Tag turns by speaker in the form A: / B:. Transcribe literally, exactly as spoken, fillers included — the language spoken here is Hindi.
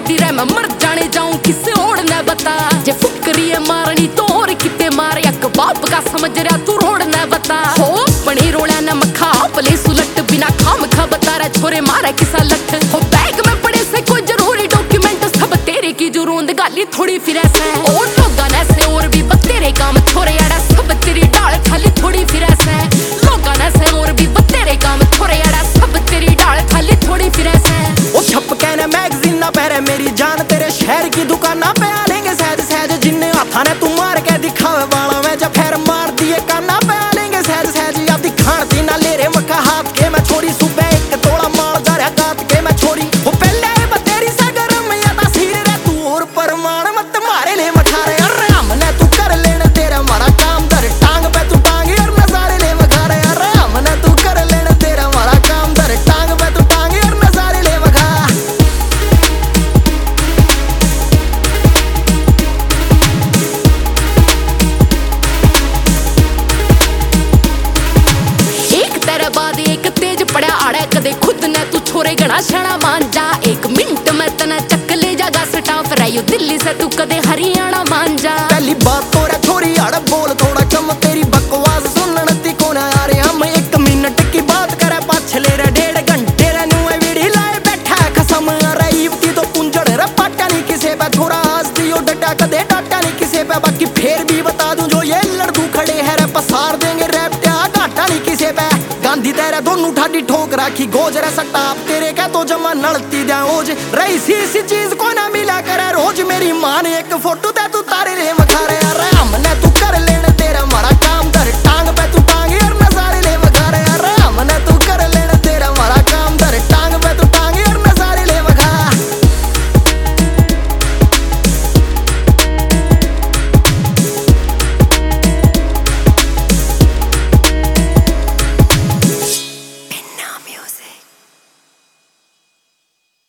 A: करती रह मैं मर जाने जाऊं किसे और न बता। जे फुकरी है मारनी तो और किते मार एक बाप का समझ रहा तू रोड न बता। हो बनी रोड़ा न मखा पले सुलट बिना खाम खा बता रहा छोरे मारा किसा लठ। हो बैग में पड़े से कोई जरूरी डॉक्यूमेंट सब तेरे की जो रोंद गाली थोड़ी फिर ऐसा है। और लोगा न से और भी बतेरे काम छोरे यारा सब तेरी डाल खाली थोड़ी फिर ऐसा है। लोगा न से और भी बतेरे काम छोरे यारा सब तेरी डाल खाली थोड़ी फिर ऐसा है।
B: ओ छप कहना मैगजीन ना पहरे मेरी जान तेरे शहर की दुकाना पे आ लेंगे सहज सहज। जिन्ने हाथा ने तू मार के दिखावे वाला मैं जब फेर मार दिए काना पे आ लेंगे सहज सहज। या दिखाण दी ना ले रे मक्का हाथ के मैं छोड़ी सुबह एक तोड़ा मार जा रहा काट के मैं छोड़ी। वो पहले बतेरी सागर में या तासीर रे तू और परमाण मत मारे ले मठारे। अरे हमने तू कर लेने तेरा मारा काम दर टांग पे तू टांगी और नजारे ले मखारे। अरे हमने तू कर लेने तेरा मारा काम दर टांग पे तू टांगी और नजारे ले मखा।
A: बाद एक तेज पड़ा आड़ा कदे खुद ने तू छोरे गणा शणा मान जा। एक मिनट में तना चक ले जागा स्टाफ रही दिल्ली से तू कदे हरियाणा मान जा।
B: पहली बात तो रे छोरी आड़ा बोल थोड़ा कम तेरी बकवास सुनने ती कौन आ रे। हम एक मिनट की बात करे पाछले रे डेढ़ घंटे रे नुए वीड़ी लाए बैठा कसम। रईब की तो पुंजड़ रे पाटा नहीं किसे पे थोड़ा हंसती हो डटा कदे डाटा नहीं किसे पे। बाकी फिर भी बता दूं जो ये लड़दू खड़े है रे पसार देंगे रैप्टा घाटा नहीं किसे पे। गांधी तेरे दोनों ठाडी ठोक राखी गोज रे सटाप तेरे क्या तो जमा नड़ती दे ओज। रही सी सी चीज को ना मिला करे रोज मेरी मां ने एक फोटो दे तू तारे रे मखारे। अरे हमने तू कर लेने